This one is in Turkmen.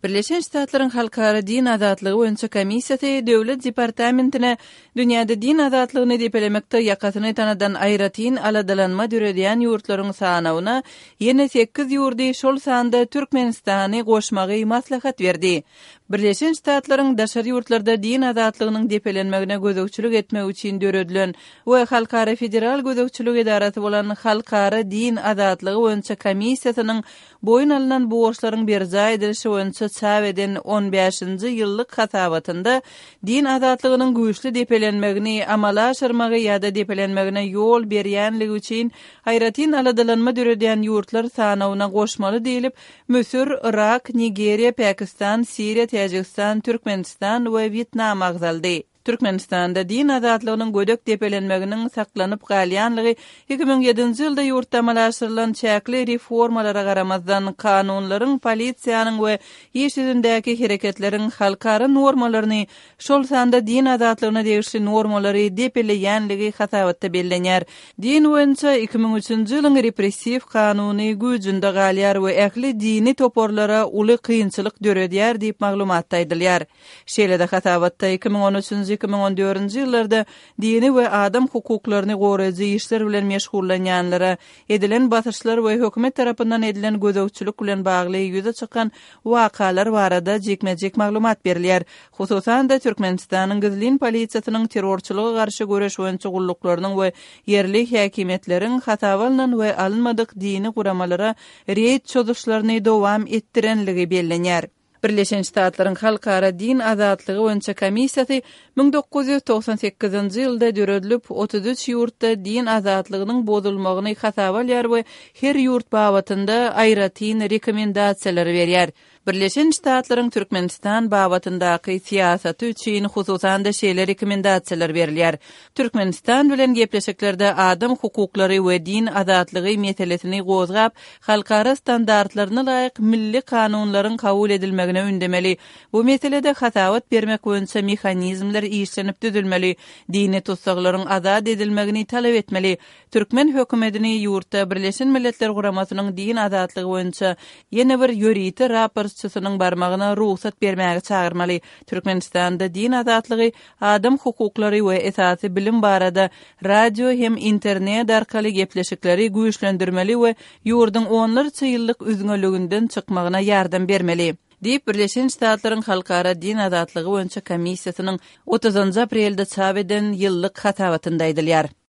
Birleşen Ştatlaryň Halkara Din Azatlygy boýunça komissiyasy Döwlet Departamentine dünýäde din azatlygyny depelemekde ýakatyny tanadan aýratyn aladalanma döredýän ýurtlaryň sanawyna ýene 8 ýurdy şol sanda Türkmenistany goşmagy maslahat berdi. Birleşen Ştatlaryň daşary ýurtlarda din azatlygynyň depelenmegine gözegçilik etmek üçin döredilen we Halkara Federal Gözegçilik Edarasy bolan Halkara Din Azatlygy boýunça komissiýasynyň boyun alynan bu borçlaryň berza edilişi boýunça çap eden 15-nji ýyllyk hasabatynda din azatlygynyň güýçli depelenmegini amala aşyrmagy ýa-da depelenmegine ýol berýänligi üçin haýratyn aladalanma döredýän ýurtlar sanawyna goşmaly diýilip Mösür, Irak, Nigeriya, Pakistan, Siriya, Tajikistan, Türkmenistan we Vietnam agzaldy. Türkmenistanda din azatlygynyň gödek depelenmeginiň saklanyp galýanlygy 2007-nji ýylda ýurtda amalaşdyrylan çäkli reformalara garamazdan kanunlaryň, polisiýanyň we ýeşidindäki hereketleriň halkara normalaryny şol sanda din azatlygyna degişli normalary depeleýänligi hasabatda bellenýär. Din boýunça 2003-nji ýylyň repressiw kanuny güýjünde galýar we ähli dini toporlara uly kynçylyk döredýär diýip maglumatda aýdylýar. Şeýle-de hasabatda 2013-nji 2014-nji ýyllarda dini we adam hukuklaryny goraýjy işler bilen meşgullanýanlara edilen basyşlar we hökümet tarapyndan edilen gözegçilik bilen bagly ýüze çykan wakalar barada jekmejek maglumat berilýär. Hususan da Türkmenistanyň Gizlin polisiýasynyň terrorçylyga garşy göreş boýunça gullaklarynyň we yerli häkimetleriň hatawalynan we alınmadyk dini guramalara reýt çözüşlerini dowam etdirenligi bellenýär. Birleşen Ştatlaryň Halkara Din Azatlygy boýunça komissiýasy 1998-nji ýylda döredilip 33 ýurtda din azatlygynyň bozulmagyny hasaba alýar we her ýurt babatynda aýratyn rekomendasiýalar berýär. Birleşen Ştatlaryň Türkmenistan babatyndaky siýasaty üçin hususan da şeýle rekomendasiýalar berilýär. Türkmenistan bilen gepleşiklerde adam hukuklary we din azatlygy meselesini gozgap, halkara standartlaryna laýyk milli kanunlaryň kabul edilmegine ündemeli. Bu meselede hasabat bermek boýunça mehanizmler işlenip düzülmeli. Dini tutsaklaryň azad edilmegini talap etmeli. Türkmen hökümetini ýurtda Birleşen Milletler Guramasynyň din azatlygy boýunça ýene bir ýöriti raportçysynyň barmagyna ruhsat bermäge çagyrmaly. Türkmenistanda din azatlygy, adam hukuklary we esasy bilim barada radio hem internet arkaly gepleşikleri güýçlendirmeli we ýurdyň onlarça ýyllyk üzüňeliginden çykmagyna ýardam bermeli. Diýip Birleşen Ştatlaryň Halkara Din Azatlygy boýunça komissiýasynyň 30 aprelde çap eden ýyllyk hasabatynda aýdylýar.